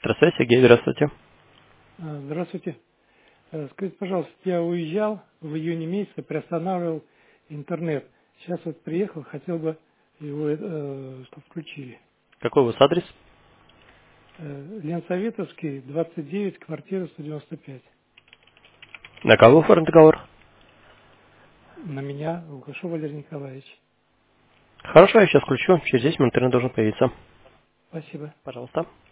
Здравствуйте, Сергей, здравствуйте. Здравствуйте. Скажите, пожалуйста, я уезжал в июне месяце, приостанавливал интернет. Сейчас вот приехал, хотел бы его, чтобы включили. Какой у вас адрес? Ленсоветовский, 29, квартира 195. На кого оформлен договор? На меня, Лукашов Валерий Николаевич. Хорошо, я сейчас включу. Через 10 минут интернет должен появиться. Спасибо. Пожалуйста.